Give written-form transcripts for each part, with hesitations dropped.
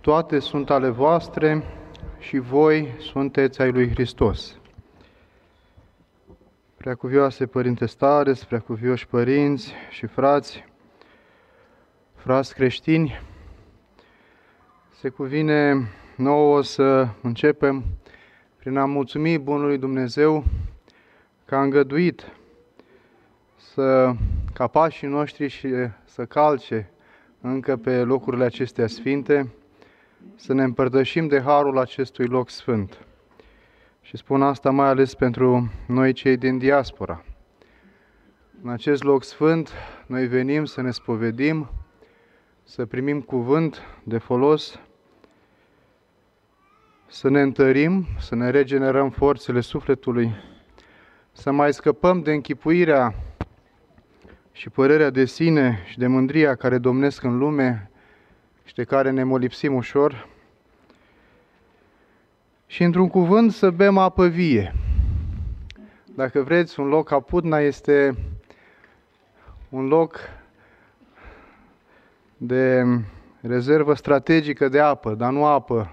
toate sunt ale voastre și voi sunteți ai lui Hristos. Preacuvioase Părinte Stareț, preacuvioși părinți și frați creștini, se cuvine nouă să începem prin a mulțumi Bunului Dumnezeu că a îngăduit ca pașii noștri și să calce încă pe locurile acestea sfinte, să ne împărtășim de harul acestui loc sfânt. Și spun asta mai ales pentru noi cei din diaspora. În acest loc sfânt noi venim să ne spovedim, să primim cuvânt de folos, să ne întărim, să ne regenerăm forțele sufletului, să mai scăpăm de închipuirea și părerea de sine și de mândria care domnesc în lume și de care ne molipsim ușor, și într-un cuvânt să bem apă vie. Dacă vreți, un loc ca Pudna este un loc de rezervă strategică de apă, dar nu apă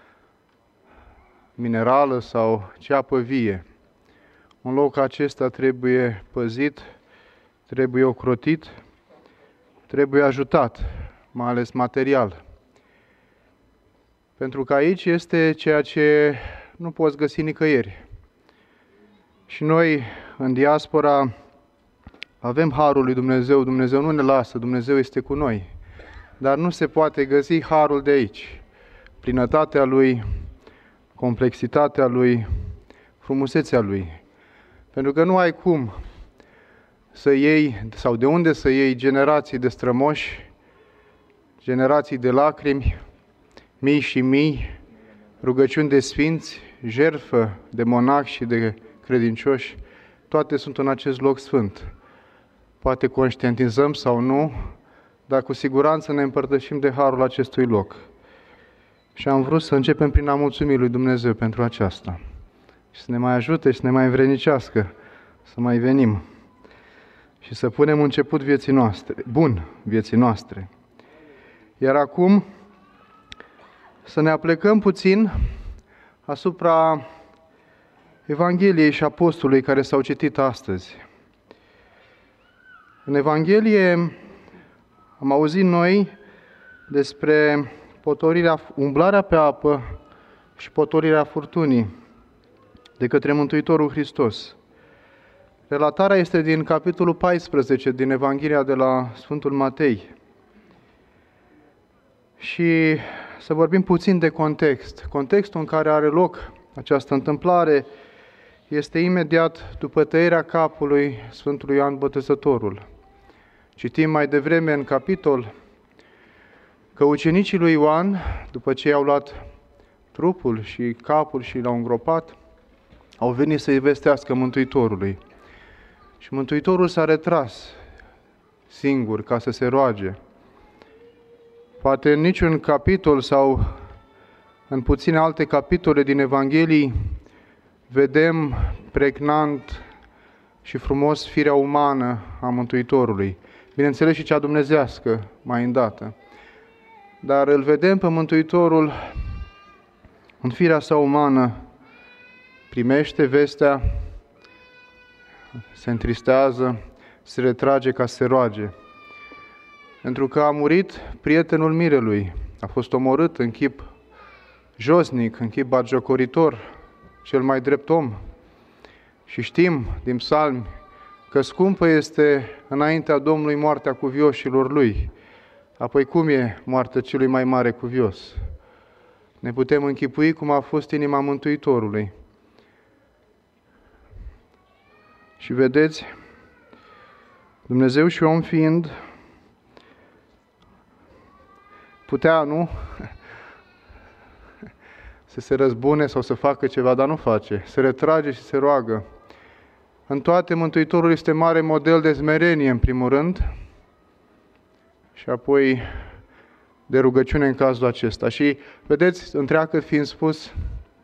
minerală ci apă vie. Un loc acesta trebuie păzit, trebuie ocrotit, trebuie ajutat, mai ales material. Pentru că aici este ceea ce nu poți găsi nicăieri. Și noi, în diaspora, avem harul lui Dumnezeu. Dumnezeu nu ne lasă, Dumnezeu este cu noi. Dar nu se poate găsi harul de aici. Plinătatea Lui, complexitatea Lui, frumusețea Lui. Pentru că nu ai cum să iei, sau de unde să iei generații de strămoși, generații de lacrimi, mii și mii, rugăciuni de sfinți, jertfă de monahi și de credincioși, toate sunt în acest loc sfânt. Poate conștientizăm sau nu, dar cu siguranță ne împărtășim de harul acestui loc. Și am vrut să începem prin a mulțumi lui Dumnezeu pentru aceasta. Și să ne mai ajute și să ne mai învrednicească, să mai venim. Și să punem început vieții noastre. Iar acum să ne aplecăm puțin asupra Evangheliei și Apostolului care s-au citit astăzi. În Evanghelie am auzit noi despre umblarea pe apă și potolirea furtunii de către Mântuitorul Hristos. Relatarea este din capitolul 14 din Evanghelia de la Sfântul Matei. Și să vorbim puțin de context. Contextul în care are loc această întâmplare este imediat după tăierea capului Sfântului Ioan Botezătorul. Citim mai devreme în capitol că ucenicii lui Ioan, după ce i-au luat trupul și capul și l-au îngropat, au venit să-i vestească Mântuitorului. Și Mântuitorul s-a retras singur ca să se roage. Poate în niciun capitol sau în puține alte capitole din Evanghelii vedem pregnant și frumos firea umană a Mântuitorului. Bineînțeles și cea dumnezească mai îndată. Dar îl vedem pe Mântuitorul în firea sa umană, primește vestea, se întristează, se retrage ca să se roage. Pentru că a murit prietenul mirelui, a fost omorât în chip josnic, în chip batjocoritor, cel mai drept om. Și știm din psalmi că scumpă este înaintea Domnului moartea cuvioșilor lui. Apoi cum e moartea celui mai mare cuvios? Ne putem închipui cum a fost inima Mântuitorului. Și vedeți, Dumnezeu și om fiind, putea, nu? Să se răzbune sau să facă ceva, dar nu face. Se retrage și se roagă. În toate, Mântuitorul este mare model de smerenie, în primul rând, și apoi de rugăciune în cazul acesta. Și, vedeți, întreagă fiind spus,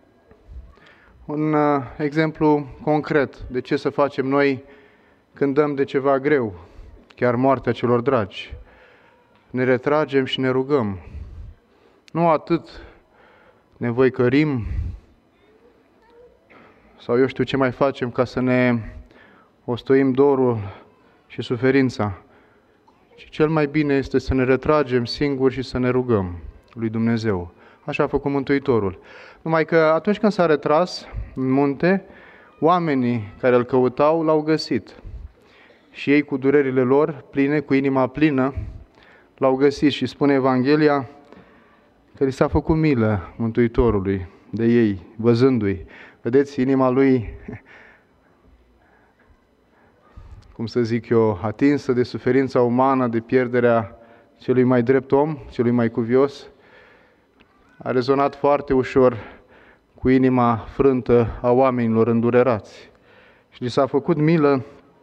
un exemplu concret de ce să facem noi când dăm de ceva greu, chiar moartea celor dragi. Ne retragem și ne rugăm. Nu atât ne voicărim sau eu știu ce mai facem ca să ne ostoim dorul și suferința, ci cel mai bine este să ne retragem singuri și să ne rugăm lui Dumnezeu. Așa a făcut Mântuitorul. Numai că atunci când s-a retras în munte, oamenii care îl căutau l-au găsit. Și ei, cu durerile lor pline, cu inima plină, l-au găsit. Și spune Evanghelia că li s-a făcut milă Mântuitorului de ei, văzându-i. Vedeți, inima lui, cum să zic eu, atinsă de suferința umană, de pierderea celui mai drept om, celui mai cuvios, a rezonat foarte ușor cu inima frântă a oamenilor îndurerați. Și li s-a făcut milă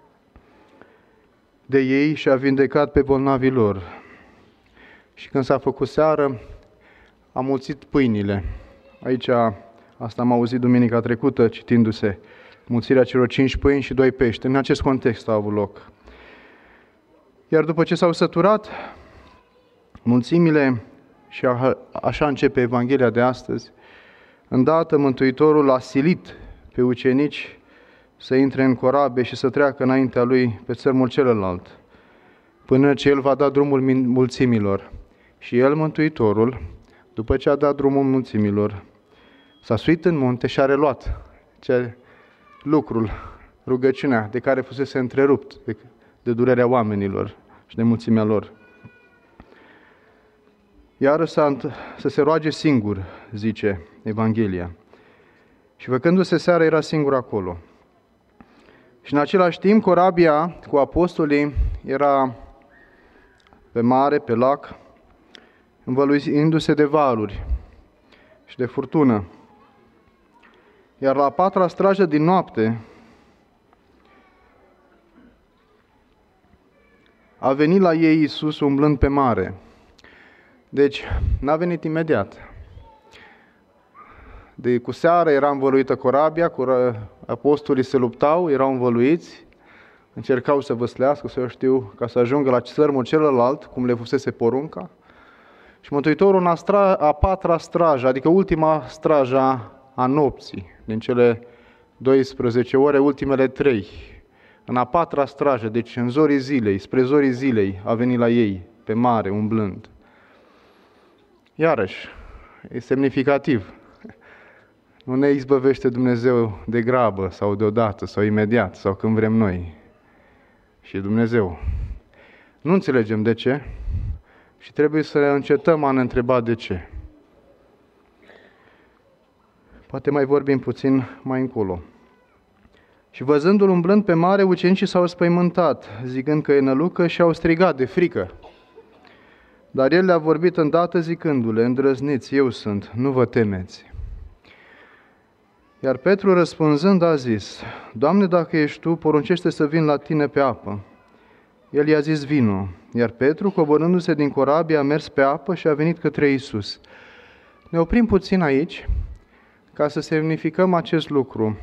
de ei și a vindecat pe bolnavii lor. Și când s-a făcut seară, a mulțit pâinile. Aici, asta am auzit duminica trecută, citindu-se, mulțirea celor 5 pâini și 2 pești. În acest context a avut loc. Iar după ce s-au săturat mulțimile, și așa începe Evanghelia de astăzi, îndată Mântuitorul a silit pe ucenici să intre în corabie și să treacă înaintea lui pe țărmul celălalt, până ce el va da drumul mulțimilor. Și el, Mântuitorul, după ce a dat drumul mulțimilor, s-a suit în munte și a reluat lucrul, rugăciunea de care fusese întrerupt de durerea oamenilor și de mulțimea lor. Iară să se roage singur, zice Evanghelia. Și făcându-se seara, era singur acolo. Și în același timp, corabia cu apostolii era pe mare, pe lac, învăluindu-se de valuri și de furtună. Iar la a 4-a strajă din noapte a venit la ei Iisus umblând pe mare. Deci, n-a venit imediat. Cu seară era învăluită corabia, apostolii se luptau, erau învăluiți, încercau să văslească, să eu știu, ca să ajungă la țărmul celălalt, cum le fusese porunca. Și Mântuitorul în a 4-a strajă, adică ultima straja a nopții, din cele 12 ore, ultimele 3, în a 4-a strajă, deci în zorii zilei, spre zorii zilei, a venit la ei, pe mare, umblând. Iarăși, e semnificativ. Nu ne izbăvește Dumnezeu de grabă sau deodată sau imediat sau când vrem noi. Și Dumnezeu. Nu înțelegem de ce și trebuie să încetăm a ne întreba de ce. Poate mai vorbim puțin mai încolo. Și văzându-l umblând pe mare, ucenicii s-au spăimântat, zicând că e nălucă, și au strigat de frică. Dar el le-a vorbit îndată zicându-le: îndrăzniți, eu sunt, nu vă temeți. Iar Petru răspunzând a zis: Doamne, dacă ești Tu, poruncește să vin la Tine pe apă. El i-a zis: vino. Iar Petru, coborându-se din corabie, a mers pe apă și a venit către Iisus. Ne oprim puțin aici ca să semnificăm acest lucru.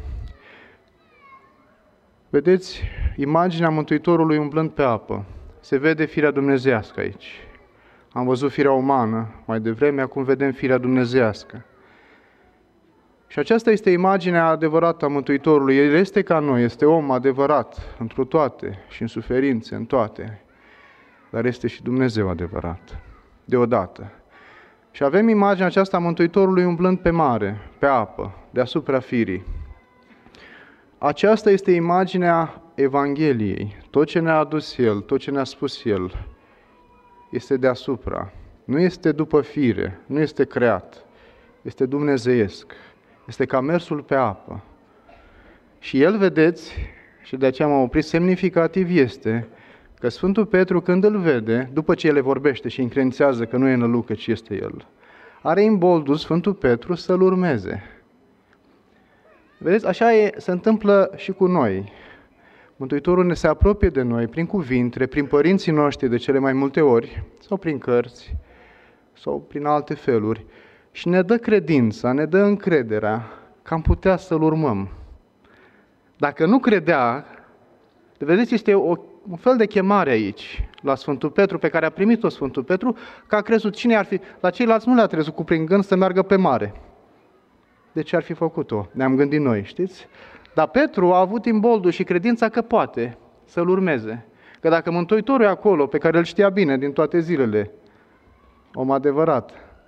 Vedeți imaginea Mântuitorului umblând pe apă. Se vede firea dumnezeiască aici. Am văzut firea umană mai devreme, acum vedem firea dumnezeiască. Și aceasta este imaginea adevărată a Mântuitorului. El este ca noi, este om adevărat, întru toate și în suferințe, în toate. Dar este și Dumnezeu adevărat, deodată. Și avem imaginea aceasta a Mântuitorului umblând pe mare, pe apă, deasupra firii. Aceasta este imaginea Evangheliei. Tot ce ne-a adus El, tot ce ne-a spus El, este deasupra. Nu este după fire, nu este creat, este dumnezeiesc. Este ca mersul pe apă. Și el, vedeți, și de aceea m-am oprit, semnificativ este că Sfântul Petru, când îl vede, după ce el le vorbește și încredințează că nu e nălucă, ci este el, are imboldul Sfântul Petru să-l urmeze. Vedeți, așa se întâmplă și cu noi. Mântuitorul ne se apropie de noi prin cuvinte, prin părinții noștri de cele mai multe ori, sau prin cărți, sau prin alte feluri, și ne dă credința, ne dă încrederea că am putea să-L urmăm. Dacă nu credea, vedeți, este o un fel de chemare aici, la Sfântul Petru, pe care a primit-o Sfântul Petru, că a crezut. Cine ar fi? La ceilalți nu le-a trezut cu prin gând să meargă pe mare. De ce ar fi făcut-o? Ne-am gândit noi, știți? Dar Petru a avut imboldul și credința că poate să-L urmeze. Că dacă Mântuitorul e acolo, pe care îl știa bine din toate zilele, om adevărat,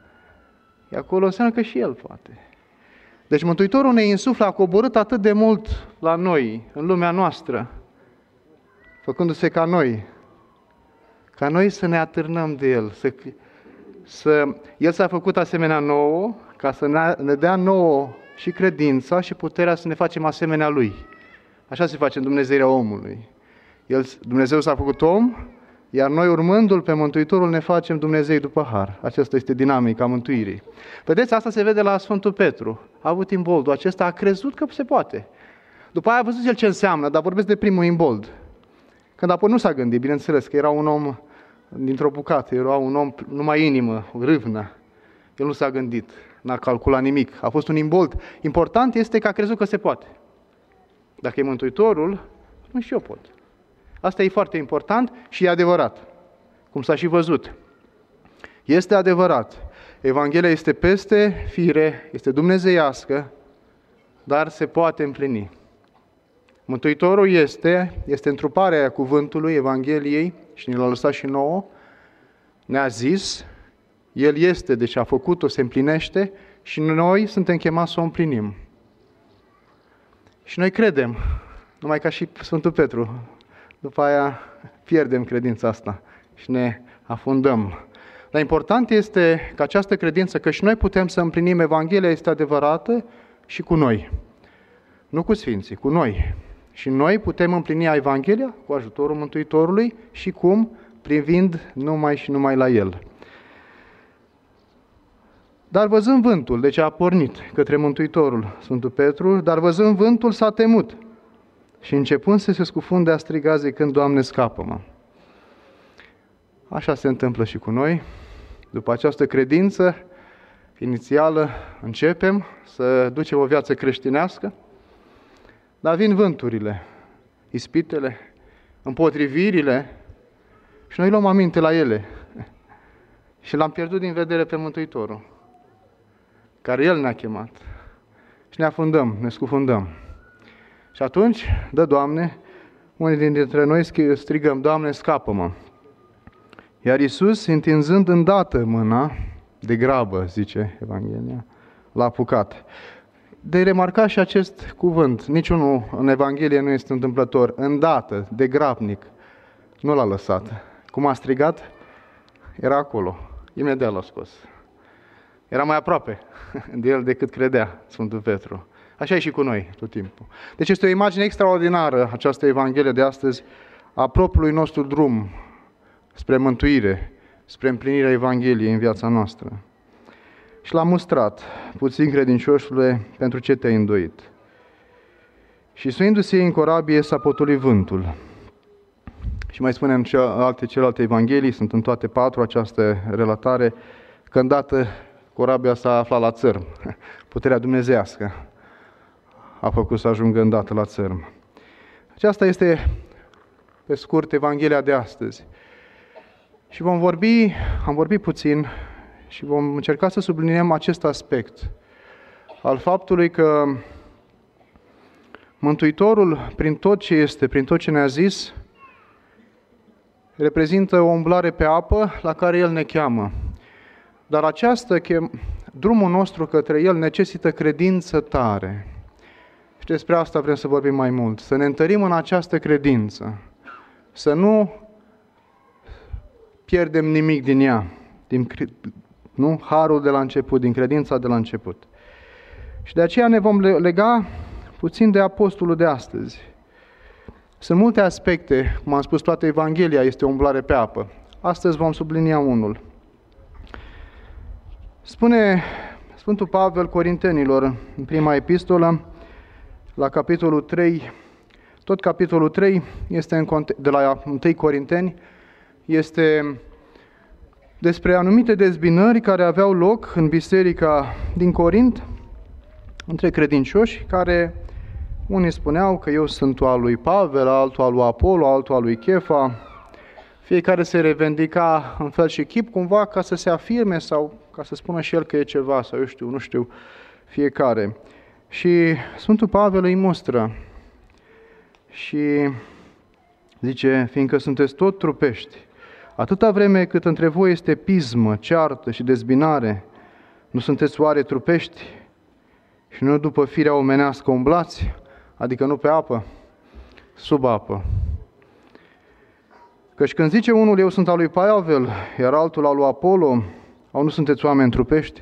e acolo, înseamnă că și el poate. Deci Mântuitorul ne insuflă, a coborât atât de mult la noi, în lumea noastră, făcându-se ca noi să ne atârnăm de El. El s-a făcut asemenea nouă, ca să ne dea nouă și credința și puterea să ne facem asemenea Lui. Așa se face în Dumnezeirea omului. Dumnezeu s-a făcut om, iar noi, urmându-L pe Mântuitorul, ne facem Dumnezei după har. Aceasta este dinamica mântuirii. Vedeți, asta se vede la Sfântul Petru. A avut imboldul acesta, a crezut că se poate. După aia a văzut el ce înseamnă, dar vorbesc de primul imbold. Când apoi nu s-a gândit, bineînțeles, că era un om dintr-o bucată, era un om numai inimă, râvnă. El nu s-a gândit, n-a calculat nimic. A fost un imbold. Important este că a crezut că se poate. Dacă e Mântuitorul, nu și eu pot. Asta e foarte important și e adevărat, cum s-a și văzut. Este adevărat. Evanghelia este peste fire, este dumnezeiască, dar se poate împlini. Mântuitorul este întruparea cuvântului Evangheliei și ne l-a lăsat și nouă. Ne-a zis, El este, deci a făcut-o, se împlinește și noi suntem chemați să o împlinim. Și noi credem, numai ca și Sfântul Petru. După aia pierdem credința asta și ne afundăm. Dar important este că această credință, că și noi putem să împlinim Evanghelia, este adevărată și cu noi. Nu cu Sfinții, cu noi. Și noi putem împlini Evanghelia cu ajutorul Mântuitorului și cum? Privind numai și numai la El. Dar văzând vântul, deci a pornit către Mântuitorul Sfântul Petru, dar văzând vântul s-a temut. Și începând să se scufunde, a strigat zicând, Doamne, scapă-mă! Așa se întâmplă și cu noi. După această credință inițială, începem să ducem o viață creștinească, dar vin vânturile, ispitele, împotrivirile și noi luăm aminte la ele. Și l-am pierdut din vedere pe Mântuitorul, care El ne-a chemat. Și ne afundăm, ne scufundăm. Și atunci, dă Doamne, unii dintre noi strigăm, Doamne, scapă-mă! Iar Iisus, întinzând îndată mâna, de grabă, zice Evanghelia, l-a apucat. De remarcat și acest cuvânt, niciunul în Evanghelie nu este întâmplător, îndată, de grabnic, nu l-a lăsat. Cum a strigat, era acolo, imediat l-a scos. Era mai aproape de el decât credea Sfântul Petru. Așa e și cu noi tot timpul. Deci este o imagine extraordinară, această Evanghelie de astăzi, a propriului nostru drum spre mântuire, spre împlinirea Evangheliei în viața noastră. Și l-a mustrat, puțin credincioșule, pentru ce te-ai îndoit. Și suindu-se în corabie s-a potolit vântul. Și mai spunem celelalte Evanghelii, sunt în toate patru această relatare, că îndată corabia s-a aflat la țărm. Puterea dumnezeiască a făcut să ajungă îndată la țărm. Aceasta este, pe scurt, Evanghelia de astăzi. Și am vorbit puțin și vom încerca să subliniem acest aspect al faptului că Mântuitorul, prin tot ce este, prin tot ce ne-a zis, reprezintă o umblare pe apă la care El ne cheamă. Dar drumul nostru către El necesită credință tare. Și despre asta vrem să vorbim mai mult. Să ne întărim în această credință. Să nu pierdem nimic din ea. Nu? Harul de la început, din credința de la început. Și de aceea ne vom lega puțin de apostolul de astăzi. Sunt multe aspecte, cum am spus, toată Evanghelia este o umblare pe apă. Astăzi vom sublinia unul. Spune Sfântul Pavel Corintenilor, în prima epistolă, la capitolul 3, tot capitolul 3 este de la 1 Corinteni, este despre anumite dezbinări care aveau loc în biserica din Corint, între credincioși, care Unii spuneau că eu sunt al lui Pavel, altul al lui Apollo, altul al lui Chefa. Fiecare se revendica în fel și chip cumva ca să se afirme sau ca să spună și el că e ceva sau eu știu, nu știu, fiecare. Și Sfântul Pavel îi mustră și zice, fiindcă sunteți tot trupești, atâta vreme cât între voi este pismă, ceartă și dezbinare, nu sunteți oare trupești și nu după firea omenească umblați, adică nu pe apă, sub apă. Căci când zice unul, eu sunt al lui Pavel, iar altul al lui Apollo, au nu sunteți oameni trupești?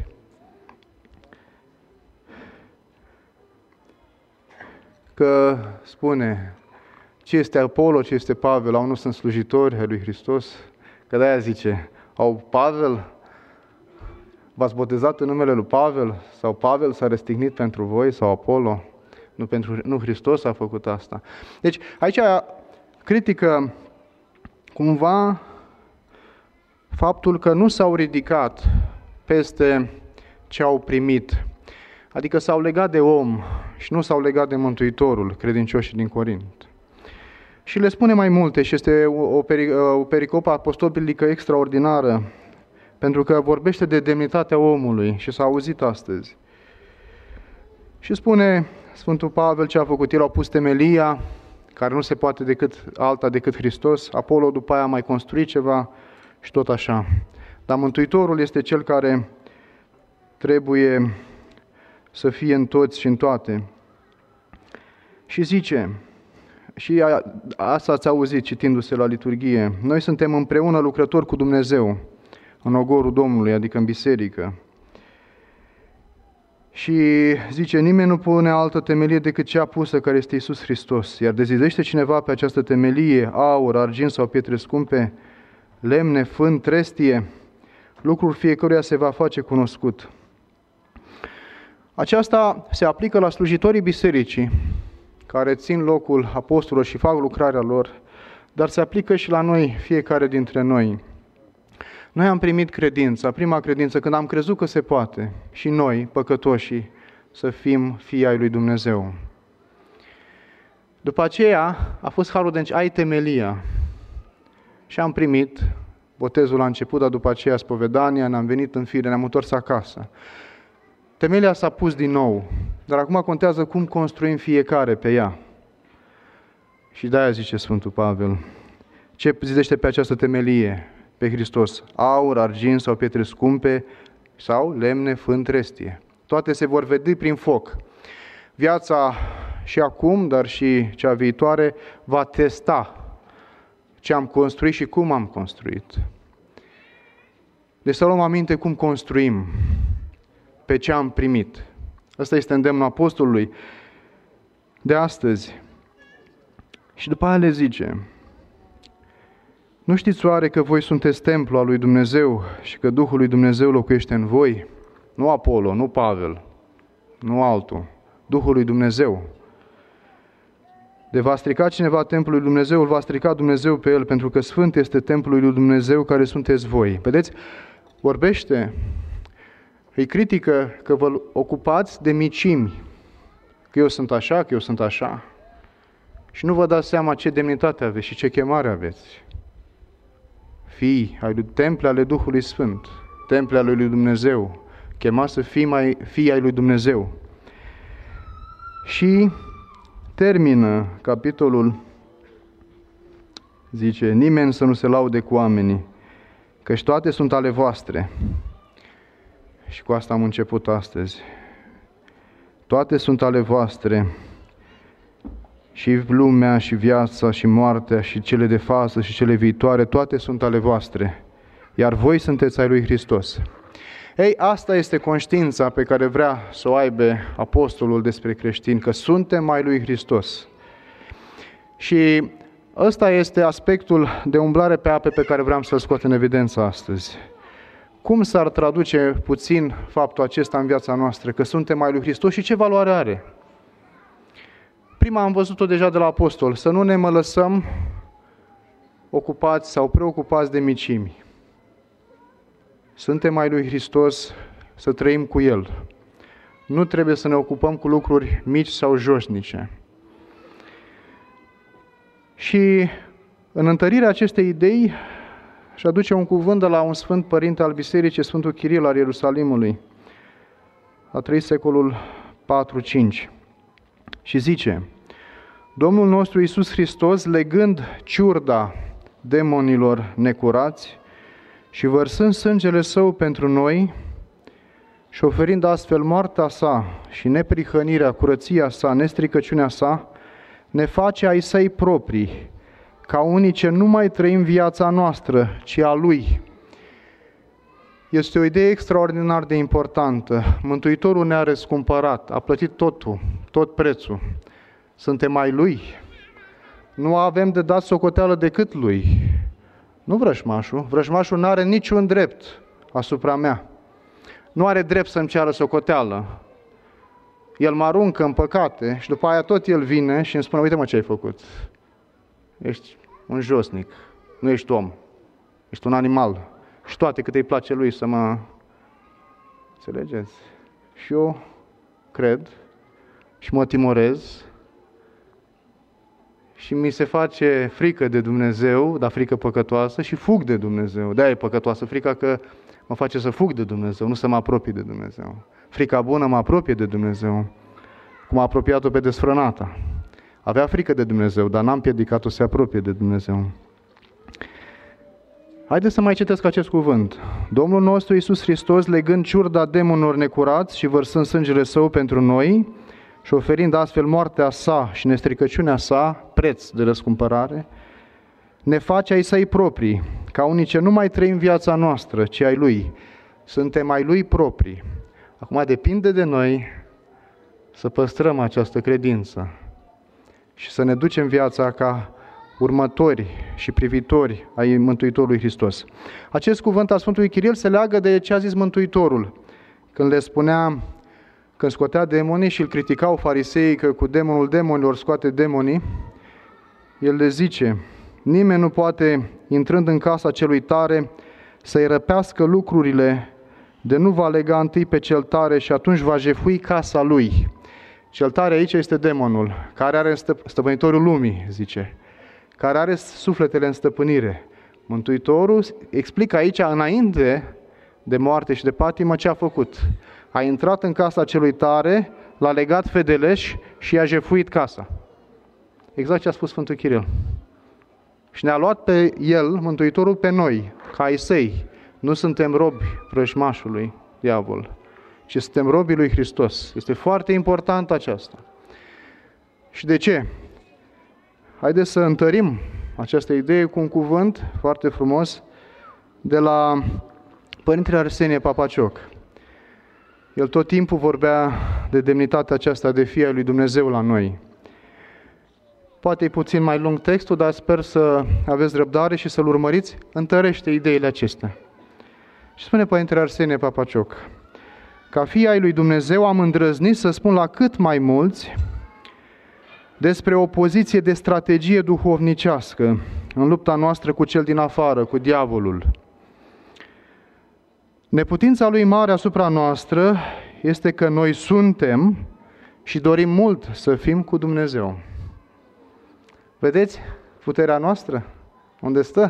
Că spune, ce este Apollo, ce este Pavel, au nu sunt slujitori ai lui Hristos? Că de-aia zice, au Pavel, v-ați botezat în numele lui Pavel? Sau Pavel s-a răstignit pentru voi? Sau Apollo? Nu Hristos a făcut asta. Deci aici critică cumva faptul că nu s-au ridicat peste ce au primit. Adică s-au legat de om și nu s-au legat de Mântuitorul, credincioșii din Corint. Și le spune mai multe și este o pericopă apostolică extraordinară, pentru că vorbește de demnitatea omului și s-a auzit astăzi. Și spune Sfântul Pavel ce a făcut, el a pus temelia, care nu se poate decât alta decât Hristos, Apollo după aia a mai construit ceva și tot așa. Dar Mântuitorul este cel care trebuie să fie în toți și în toate. Și zice, și asta ați auzit citindu-se la liturghie, noi suntem împreună lucrători cu Dumnezeu, în ogorul Domnului, adică în biserică. Și zice, nimeni nu pune altă temelie decât cea pusă, care este Iisus Hristos. Iar dezidește cineva pe această temelie, aur, argint sau pietre scumpe, lemne, fân, trestie, lucrul fiecăruia se va face cunoscut. Aceasta se aplică la slujitorii bisericii, care țin locul apostolilor și fac lucrarea lor, dar se aplică și la noi, fiecare dintre noi. Noi am primit credința, prima credință, când am crezut că se poate, și noi, păcătoșii, să fim fii ai lui Dumnezeu. După aceea a fost harul de ai temelia și am primit botezul la început, dar după aceea spovedania, ne-am venit în fire, ne-am întors acasă. Temelia s-a pus din nou, dar acum contează cum construim fiecare pe ea. Și de-aia zice Sfântul Pavel, ce zidește pe această temelie? Pe Hristos, aur, argint sau pietre scumpe sau lemne, fân, trestie. Toate se vor vedi prin foc. Viața și acum, dar și cea viitoare, va testa ce am construit și cum am construit. Deci să luăm aminte cum construim pe ce am primit. Ăsta este îndemnul apostolului de astăzi. Și după aia le zice, nu știți oare că voi sunteți templu al lui Dumnezeu și că Duhul lui Dumnezeu locuiește în voi? Nu Apollo, nu Pavel, nu altul, Duhul lui Dumnezeu. De va strica cineva templul lui Dumnezeu, îl va strica Dumnezeu pe el, pentru că Sfânt este templul lui Dumnezeu care sunteți voi. Vedeți? Vorbește, îi critică că vă ocupați de micimi, că eu sunt așa, că eu sunt așa. Și nu vă dați seama ce demnitate aveți și ce chemare aveți. Fii temple ale Duhului Sfânt, temple ale lui Dumnezeu, chemați să fii ai lui Dumnezeu. Și termină capitolul, zice, nimeni să nu se laude cu oamenii, căci toate sunt ale voastre. Și cu asta am început astăzi. Toate sunt ale voastre, și lumea, și viața, și moartea, și cele de față, și cele viitoare, toate sunt ale voastre, iar voi sunteți ai lui Hristos. Ei, asta este conștiința pe care vrea să o aibă apostolul despre creștini, că suntem ai lui Hristos. Și ăsta este aspectul de umblare pe ape pe care vreau să-l scot în evidență astăzi. Cum s-ar traduce puțin faptul acesta în viața noastră, că suntem ai lui Hristos și ce valoare are? Prima am văzut-o deja de la apostol, să nu ne mai lăsăm ocupați sau preocupați de micimi. Suntem ai lui Hristos, să trăim cu El. Nu trebuie să ne ocupăm cu lucruri mici sau joșnice. Și în întărirea acestei idei și aduce un cuvânt de la un sfânt părinte al bisericii, Sfântul Chiril al Ierusalimului. A trăit secolul 4-5. Și zice: Domnul nostru Iisus Hristos, legând ciurda demonilor necurați și vărsând sângele Său pentru noi și oferind astfel moartea Sa și neprihănirea, curăția Sa, nestricăciunea Sa, ne face ai Săi proprii, ca unii ce nu mai trăim viața noastră, ci a Lui. Este o idee extraordinar de importantă. Mântuitorul ne-a răscumpărat, a plătit totul, tot prețul. Suntem ai Lui. Nu avem de dat socoteală decât Lui. Nu vrăjmașul. Vrăjmașul nu are niciun drept asupra mea. Nu are drept să-mi ceară socoteală. El mă aruncă în păcate și după aia tot el vine și îmi spune: uite-mă ce ai făcut. Ești un josnic, nu ești om, ești un animal. Și toate cât îi place lui să mă... Înțelegeți? Și eu cred și mă timorez și mi se face frică de Dumnezeu, dar frică păcătoasă, și fug de Dumnezeu. De-aia e păcătoasă frica, că mă face să fug de Dumnezeu, nu să mă apropii de Dumnezeu. Frica bună mă apropie de Dumnezeu, cum a apropiat-o pe desfrânata. Avea frică de Dumnezeu, dar n-am împiedicat-o să se apropie de Dumnezeu. Haideți să mai citesc acest cuvânt. Domnul nostru Iisus Hristos, legând ciurda demonilor necurați și vărsând sângele Său pentru noi și oferind astfel moartea Sa și nestricăciunea Sa, preț de răscumpărare, ne face ai Săi proprii, ca unii ce nu mai trăim viața noastră, ci ai Lui. Suntem ai Lui proprii. Acum depinde de noi să păstrăm această credință și să ne ducem viața ca următori și privitori ai Mântuitorului Hristos. Acest cuvânt al Sfântului Chiril se leagă de ce a zis Mântuitorul, când le spunea, când scotea demonii și îl criticau fariseii că cu demonul demonilor scoate demonii, el le zice: nimeni nu poate, intrând în casa celui tare, să-i răpească lucrurile, de nu va lega întâi pe cel tare și atunci va jefui casa lui. Cel tare aici este demonul, care are stăpânitorul lumii, zice, care are sufletele în stăpânire. Mântuitorul explică aici, înainte de moarte și de patimă, ce a făcut. A intrat în casa celui tare, l-a legat fedeleș și i-a jefuit casa. Exact ce a spus Sfântul Chiril. Și ne-a luat pe el, Mântuitorul, pe noi, ca ai Săi. Nu suntem robi vrăjmașului, diavol, ci suntem robii lui Hristos. Este foarte important aceasta. Și de ce? Haideți să întărim această idee cu un cuvânt foarte frumos de la Părintele Arsenie Papacioc. El tot timpul vorbea de demnitatea aceasta de fie ai lui Dumnezeu la noi. Poate e puțin mai lung textul, dar sper să aveți răbdare și să-l urmăriți. Întărește ideile acestea. Și spune Părintele Arsenie Papacioc: ca fii ai lui Dumnezeu am îndrăznit să spun la cât mai mulți despre o poziție de strategie duhovnicească în lupta noastră cu cel din afară, cu diavolul. Neputința lui mare asupra noastră este că noi suntem și dorim mult să fim cu Dumnezeu. Vedeți puterea noastră? Unde stă?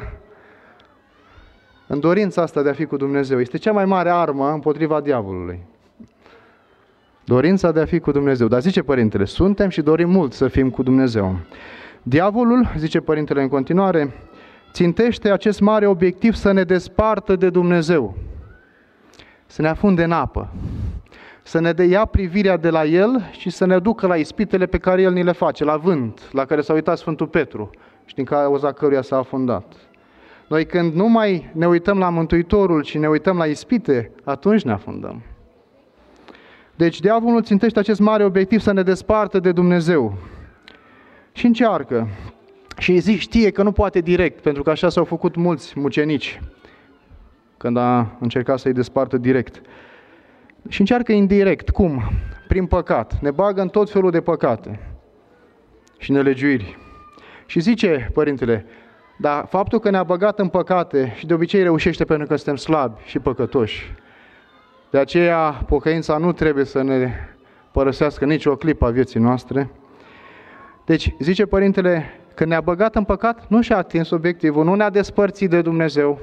În dorința asta de a fi cu Dumnezeu. Este cea mai mare armă împotriva diavolului. Dorința de a fi cu Dumnezeu. Dar zice Părintele, suntem și dorim mult să fim cu Dumnezeu. Diavolul, zice Părintele în continuare, țintește acest mare obiectiv să ne despartă de Dumnezeu. Să ne afunde în apă. Să ne dea privirea de la El și să ne ducă la ispitele pe care El ni le face, la vânt, la care s-a uitat Sfântul Petru și din cauza căruia s-a afundat. Noi când nu mai ne uităm la Mântuitorul, ci ne uităm la ispite, atunci ne afundăm. Deci diavolul țintește acest mare obiectiv să ne despartă de Dumnezeu. Și încearcă. Și știe că nu poate direct, pentru că așa s-au făcut mulți mucenici când a încercat să-i despartă direct. Și încearcă indirect. Cum? Prin păcat. Ne bagă în tot felul de păcate și nelegiuiri. Și zice Părintele, dar faptul că ne-a băgat în păcate și de obicei reușește pentru că suntem slabi și păcătoși. De aceea pocăința nu trebuie să ne părăsească nici o clipă a vieții noastre. Deci zice Părintele când ne-a băgat în păcat, nu și-a atins obiectivul, nu ne-a despărțit de Dumnezeu.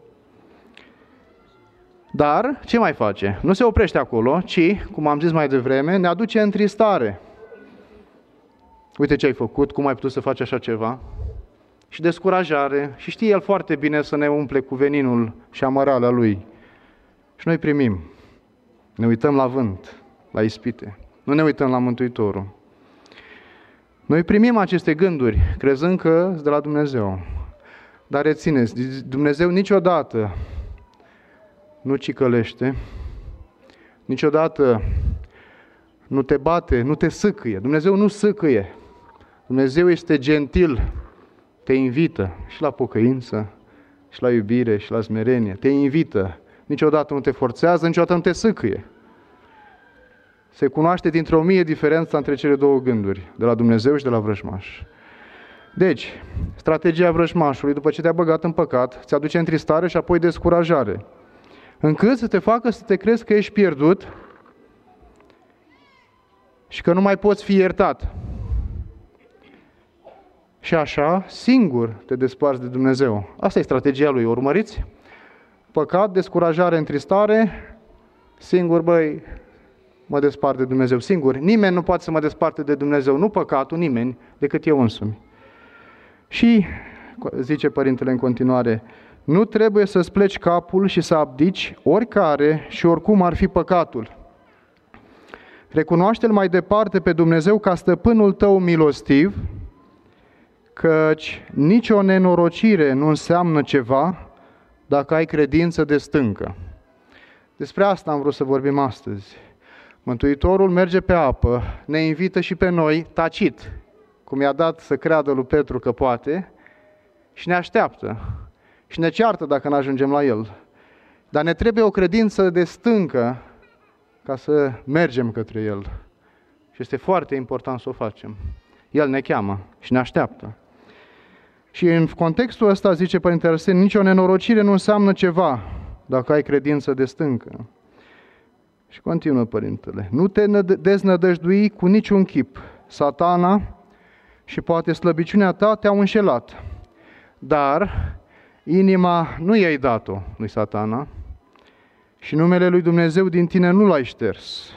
Dar, ce mai face? Nu se oprește acolo, ci, cum am zis mai devreme, ne aduce în tristare. Uite ce ai făcut, cum ai putut să faci așa ceva? Și descurajare. Și știe El foarte bine să ne umple cu veninul și amăralea Lui. Și noi primim. Ne uităm la vânt, la ispite. Nu ne uităm la Mântuitorul. Noi primim aceste gânduri, crezând că sunt de la Dumnezeu. Dar rețineți, Dumnezeu niciodată nu cicălește, niciodată nu te bate, nu te sâcâie. Dumnezeu nu sâcâie. Dumnezeu este gentil, te invită și la pocăință, și la iubire, și la smerenie. Te invită. Niciodată nu te forțează, niciodată nu te sâcâie. Se cunoaște dintre 1000 diferența între cele două gânduri, de la Dumnezeu și de la vrăjmaș. Deci, strategia vrăjmașului, după ce te-a băgat în păcat, ți aduce întristare și apoi descurajare, încât să te facă să te crezi că ești pierdut și că nu mai poți fi iertat. Și așa, singur te desparți de Dumnezeu. Asta e strategia lui, o urmăriți? Păcat, descurajare, întristare, singur, băi, mă despart de Dumnezeu. Singur, nimeni nu poate să mă desparte de Dumnezeu, nu păcatul, nimeni, decât eu însumi. Și, zice Părintele în continuare, nu trebuie să-ți pleci capul și să abdici oricare și oricum ar fi păcatul. Recunoaște-L mai departe pe Dumnezeu ca stăpânul tău milostiv, căci nicio nenorocire nu înseamnă ceva dacă ai credință de stâncă. Despre asta am vrut să vorbim astăzi. Mântuitorul merge pe apă, ne invită și pe noi, tacit, cum i-a dat să creadă lui Petru că poate, și ne așteaptă. Și ne ceartă dacă nu ajungem la El. Dar ne trebuie o credință de stâncă ca să mergem către El. Și este foarte important să o facem. El ne cheamă și ne așteaptă. Și în contextul ăsta, zice Părintele Arsenie, nicio nenorocire nu înseamnă ceva dacă ai credință de stâncă. Și continuă Părintele. Nu te deznădăjdui cu niciun chip. Satana și poate slăbiciunea ta te-au înșelat. Dar inima nu i-ai dat-o lui Satana și numele lui Dumnezeu din tine nu l-ai șters.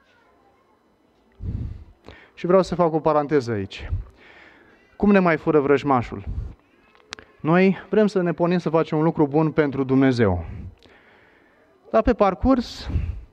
Și vreau să fac o paranteză aici. Cum ne mai fură vrăjmașul? Noi vrem să ne punem să facem un lucru bun pentru Dumnezeu. Dar pe parcurs,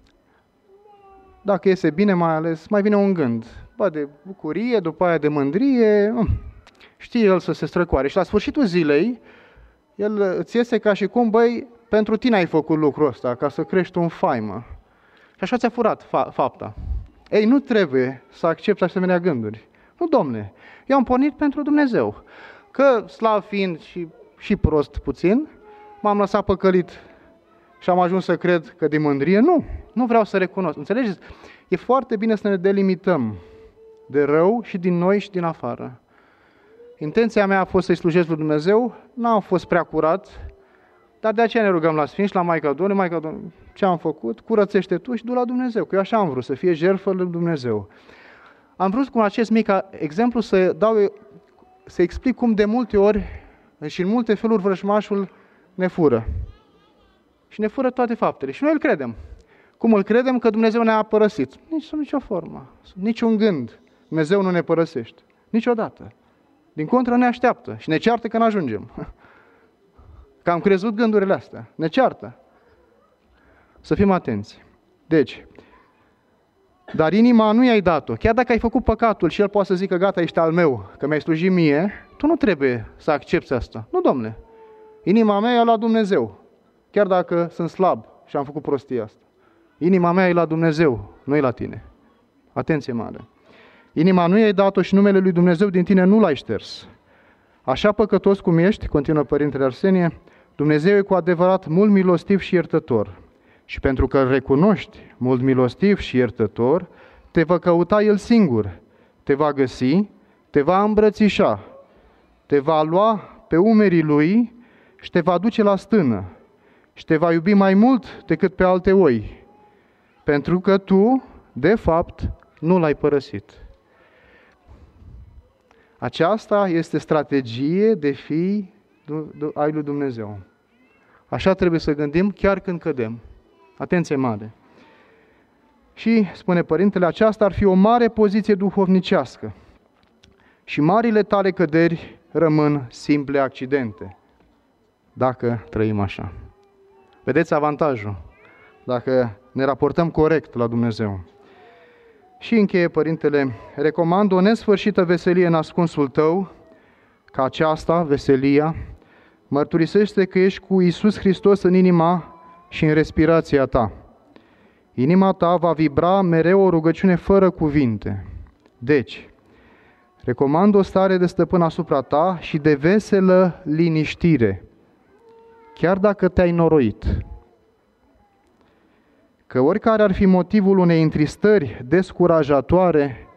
dacă iese bine mai ales, mai vine un gând. Ba de bucurie, după aia de mândrie, știe el să se străcoare. Și la sfârșitul zilei, el îți iese ca și cum, băi, pentru tine ai făcut lucrul ăsta, ca să crești un faimă. Și așa ți-a furat fapta. Ei, nu trebuie să accepti asemenea gânduri. Nu, domne, eu am pornit pentru Dumnezeu. Că, slav fiind și prost puțin, m-am lăsat păcălit și am ajuns să cred că de mândrie. Nu vreau să recunosc. Înțelegeți? E foarte bine să ne delimităm de rău și din noi și din afară. Intenția mea a fost să-i slujesc lui Dumnezeu, n-am fost prea curat, dar de aceea ne rugăm la Sfinți, la Maica Domnului, Maica Domnului, ce am făcut? Curățește tu și du la Dumnezeu, că eu așa am vrut, să fie jertfă lui Dumnezeu. Am vrut cu acest mic exemplu să explic cum de multe ori și în multe feluri vrăjmașul ne fură. Și ne fură toate faptele. Și noi îl credem. Cum îl credem? Că Dumnezeu ne-a părăsit. Sub nicio formă, sub niciun gând. Dumnezeu nu ne părăsește. Niciodată. Din contră ne așteaptă și ne ceartă că nu ajungem. Că am crezut gândurile astea. Ne ceartă. Să fim atenți. Deci, dar inima nu i-ai dat-o. Chiar dacă ai făcut păcatul și el poate să zică, gata, ești al meu, că mi-ai slujit mie, tu nu trebuie să accepți asta. Nu, domne. Inima mea e la Dumnezeu. Chiar dacă sunt slab și am făcut prostia asta. Inima mea e la Dumnezeu, nu e la tine. Atenție mare. Inima nu i-ai dat-o și numele lui Dumnezeu din tine nu l-ai șters. Așa păcătos cum ești, continuă Părintele Arsenie, Dumnezeu e cu adevărat mult milostiv și iertător. Și pentru că îl recunoști mult milostiv și iertător, te va căuta El singur, te va găsi, te va îmbrățișa, te va lua pe umerii Lui și te va duce la stână și te va iubi mai mult decât pe alte oi, pentru că tu, de fapt, nu L-ai părăsit. Aceasta este strategie de fii ai lui Dumnezeu. Așa trebuie să gândim chiar când cădem. Atenție mare! Și, spune Părintele, aceasta ar fi o mare poziție duhovnicească. Și marile tale căderi rămân simple accidente, dacă trăim așa. Vedeți avantajul, dacă ne raportăm corect la Dumnezeu. Și încheie Părintele, recomand o nesfârșită veselie în ascunsul tău, ca aceasta, veselia, mărturisește că ești cu Iisus Hristos în inima și în respirația ta. Inima ta va vibra mereu o rugăciune fără cuvinte. Deci, recomand o stare de stăpân asupra ta și de veselă liniștire, chiar dacă te-ai noroit. Că oricare ar fi motivul unei întristări descurajatoare,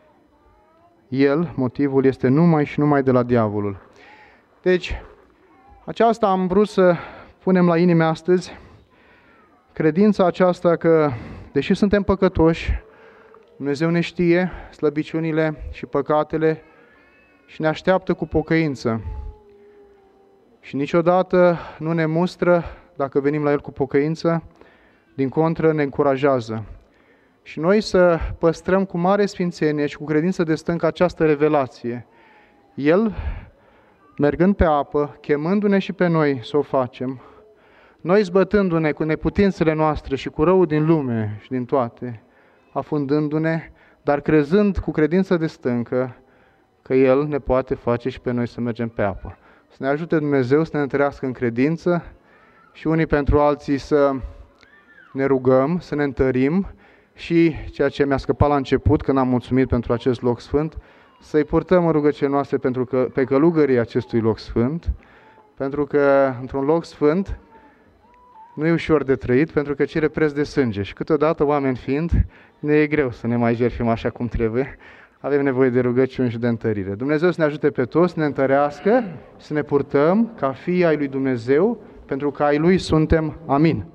motivul este numai și numai de la diavolul. Deci, aceasta am vrut să punem la inime astăzi, credința aceasta că, deși suntem păcătoși, Dumnezeu ne știe slăbiciunile și păcatele și ne așteaptă cu pocăință. Și niciodată nu ne mustră dacă venim la El cu pocăință, din contră ne încurajează. Și noi să păstrăm cu mare sfințenie și cu credință de stâncă această revelație. El, mergând pe apă, chemându-ne și pe noi să o facem, noi zbătându-ne cu neputințele noastre și cu răul din lume și din toate, afundându-ne, dar crezând cu credință de stâncă că El ne poate face și pe noi să mergem pe apă. Să ne ajute Dumnezeu să ne întărească în credință și unii pentru alții să ne rugăm, să ne întărim și, ceea ce mi-a scăpat la început, când am mulțumit pentru acest loc sfânt, să-i purtăm în rugăciunile noastre pe călugării acestui loc sfânt, pentru că într-un loc sfânt nu e ușor de trăit, pentru că cere preț de sânge și câteodată, oameni fiind, ne e greu să ne mai jertfim așa cum trebuie. Avem nevoie de rugăciuni și de întărire. Dumnezeu să ne ajute pe toți, să ne întărească, să ne purtăm ca fii ai lui Dumnezeu, pentru că ai Lui suntem. Amin.